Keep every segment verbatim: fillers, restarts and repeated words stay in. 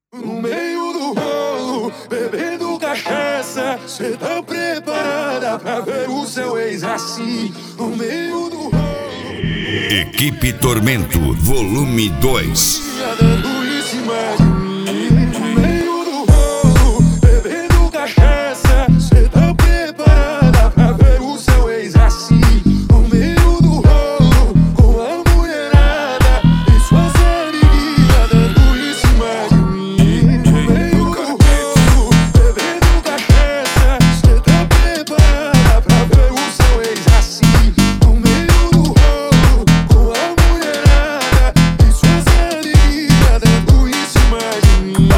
No meio do rolo, bebendo cachaça, cê tá preparada pra ver o seu ex assim? No meio do rolo. Equipe Tormento, volume dois. Dando em cima de mim. No meio do rolo, bebendo cachaça, cê tá preparada pra ver o seu ex assim? No meio do rolo, com a mulherada e suas amiguinhas dando em cima de mim. No meio do rolo, bebendo cachaça, cê tá preparada pra ver o seu ex assim? No meio do rolo, com a mulherada e suas amiguinhas dando em cima de mim.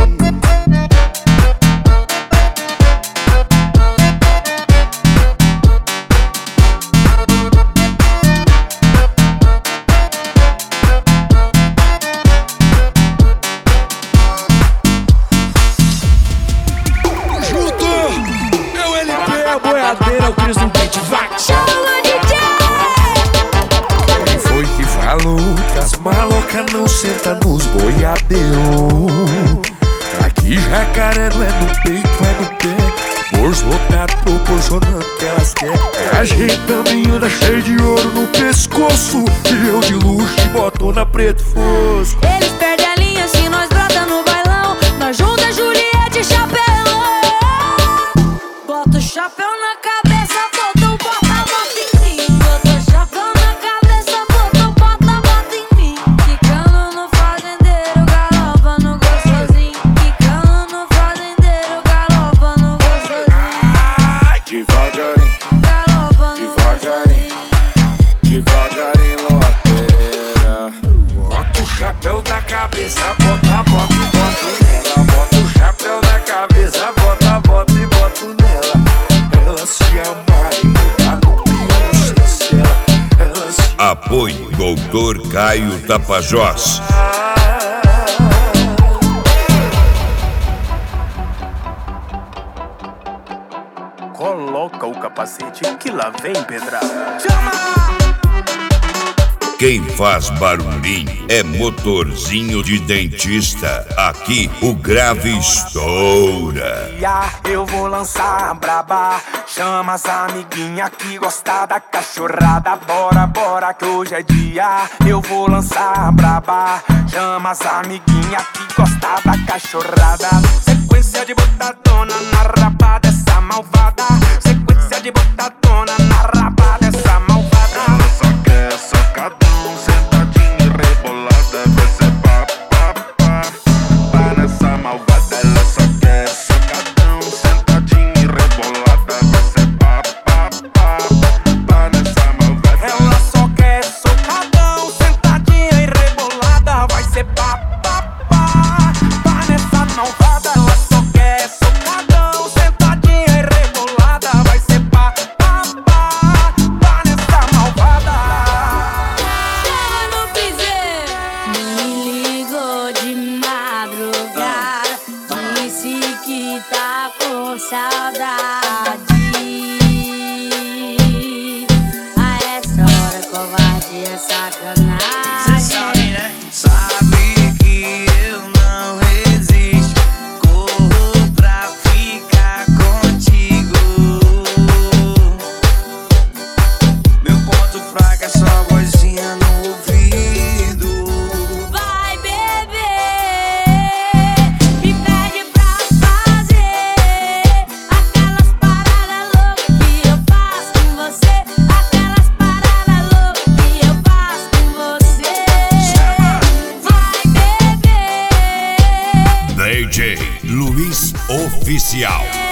Junto, é o L P, a boiadeira, o Cris no pente, vai! Chama D J! Quem foi que falou que as malocas não sentam nos boiadeiros? Aqui jacaré não é no peito, é no pé. Bolso lotado proporcionando o que elas querem. A gente também anda cheio de ouro no pescoço, e eu de luxo e botona preto fosco. Eles perdem a linha se nós brota no bailão. Nós junta Juliette e chapéu. Bota o chapéu na cabeça, bota o bota, bota em mim. Bota o chapéu na cabeça, bota o bota, bota em mim. Quicando no fazendeiro, galopa no gostosinho. Quicando no fazendeiro, galopa no gostosinho. Ai, devagarinho, Galopa no devagarinho, devagarinho, loteira. Bota o chapéu na cabeça, bota, bota e bota nela. Bota o chapéu na cabeça, bota, bota e bota nela. Ela se amarem, tá no pior sincera. Ela se Apoio Doutor Caio Tapajós. Coloca o capacete que lá vem pedrada. Quem faz barulhinho é motorzinho de dentista. Aqui o grave estoura. Eu vou lançar a braba. Chama as amiguinha que gosta da cachorrada. Bora, bora que hoje é dia. Eu vou lançar a braba. Chama as amiguinha que gosta da cachorrada. Sequência de botadona na raba dessa malvada. Sequência de botadona na raba dessa malvada. Ela só quer socadão, sentadinha e rebolada. Vai ser pá, pá, pá, pá nessa malvada. Ela só quer socadão, sentadinha e rebolada. Vai ser pá, pá, pá, pá nessa malvada. Ela só quer socadão, sentadinha e rebolada. Vai ser pá, pá, pá, pá nessa malvada. Ela só quer socadão, sentadinha e rebolada. Vai ser pá, pá, pá, pá nessa malvada. Chama no piseiro. Me ligou de madrugada. Disse que tá com saudade. A essa hora covarde é sacanagem. Cê sabe, né? Sabe que eu não resisto. Corro pra ficar contigo. Meu ponto fraco é só vozinha no ouvido. Vai beber, me pede pra fazer aquelas paradas loucas que eu faço com você. Aquelas paradas loucas que eu faço com você. Vai beber, D J Luiz Oficial.